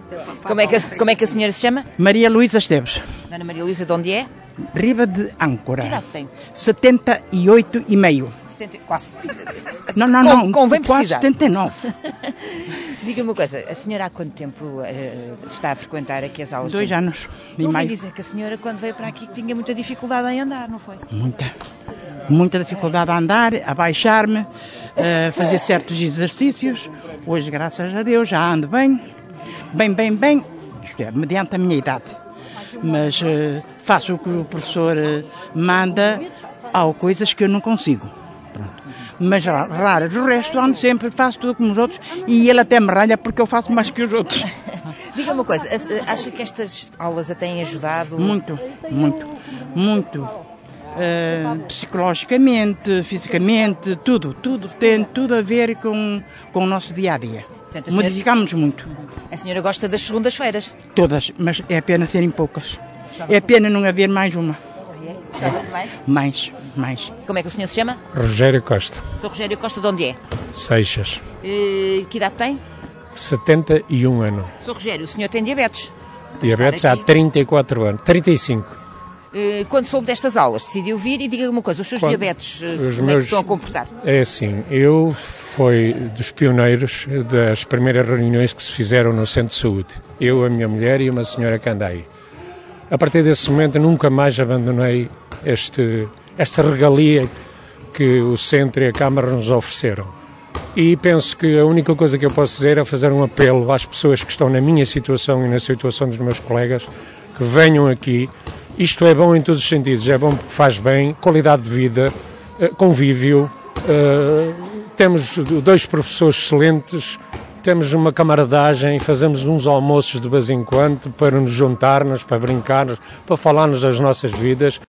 Como é que a senhora se chama? Maria Luísa Esteves. Dona Maria Luísa, de onde é? Riba de Âncora. Que idade tem? 78,5. Quase. Não, Convém quase precisar. 79. Diga-me uma coisa, a senhora há quanto tempo está a frequentar aqui as aulas? 2 anos e Não meio. ouvi dizer que a senhora, quando veio para aqui, tinha muita dificuldade em andar, não foi? Muita dificuldade a andar, a baixar-me, a fazer certos exercícios. Hoje, graças a Deus, já ando bem, isto é, mediante a minha idade. Mas faço o que o professor manda, há coisas que eu não consigo. Pronto. Mas raras, o resto ando sempre, faço tudo como os outros e ele até me ralha porque eu faço mais que os outros. Diga uma coisa, acha que estas aulas a têm ajudado? Muito. Psicologicamente, fisicamente, tudo tem tudo a ver com o nosso dia-a-dia. Portanto, Modificamos muito. A senhora gosta das segundas-feiras? Todas, mas é pena serem poucas. É pena não haver mais uma. Gostava de mais? Mais. Como é que o senhor se chama? Rogério Costa, Sou Rogério Costa, de onde é? Seixas, Que idade tem? 71 anos. Sou Rogério, o senhor tem diabetes? Diabetes há aqui. 34 anos, 35. Quando soube destas aulas, decidiu vir e diga-me uma coisa, os seus diabetes, como é que se estão a comportar? É assim, eu fui dos pioneiros das primeiras reuniões que se fizeram no Centro de Saúde. Eu, a minha mulher e uma senhora que anda aí. A partir desse momento nunca mais abandonei esta regalia que o Centro e a Câmara nos ofereceram. E penso que a única coisa que eu posso dizer é fazer um apelo às pessoas que estão na minha situação e na situação dos meus colegas, que venham aqui. Isto é bom em todos os sentidos, é bom porque faz bem, qualidade de vida, convívio, temos 2 professores excelentes, temos uma camaradagem, fazemos uns almoços de vez em quando para nos juntarmos, para brincarmos, para falarmos das nossas vidas.